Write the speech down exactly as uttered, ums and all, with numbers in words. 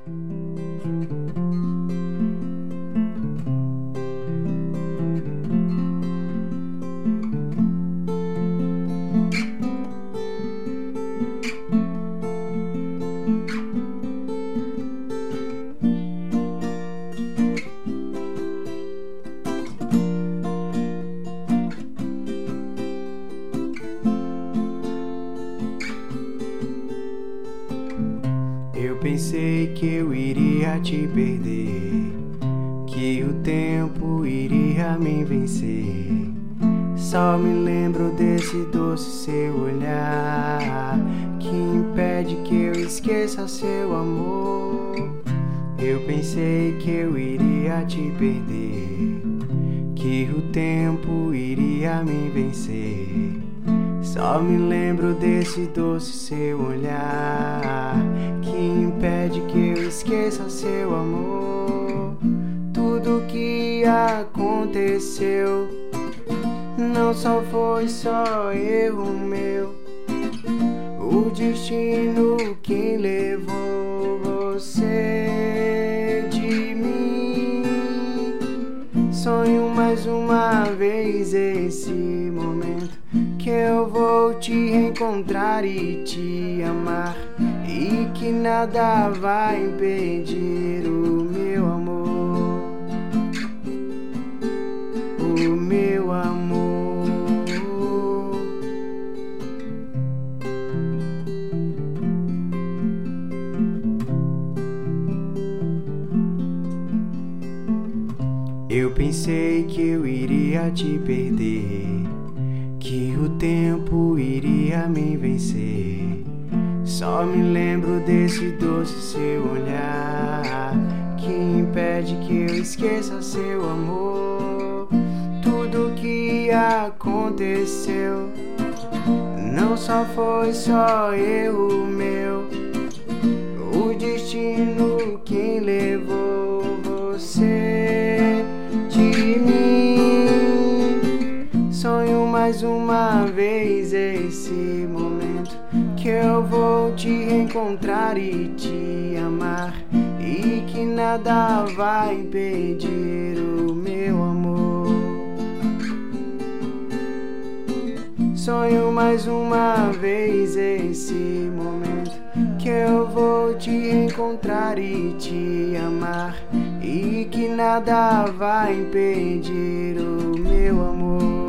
Eu pensei que eu iria te perder, que o tempo iria me vencer. Só me lembro desse doce seu olhar, que impede que eu esqueça seu amor. Eu pensei que eu iria te perder, que o tempo iria me vencer. Só me lembro desse doce seu olhar, que impede que eu esqueça seu amor. Tudo que aconteceu não só foi só erro meu, o destino que levou você de mim. Sonho mais uma vez esse momento, que eu vou te reencontrar e te amar, e que nada vai impedir o meu amor, o meu amor. Eu pensei que eu iria te perder, que o tempo iria me vencer. Só me lembro desse doce seu olhar, que impede que eu esqueça seu amor. Tudo que aconteceu não só foi só erro meu, o destino que levou você de mim. Sonho mais uma vez esse momento, que eu vou te reencontrar e te amar, e que nada vai impedir o meu amor. Sonho mais uma vez esse momento, que eu vou te reencontrar e te amar, e que nada vai impedir o meu amor.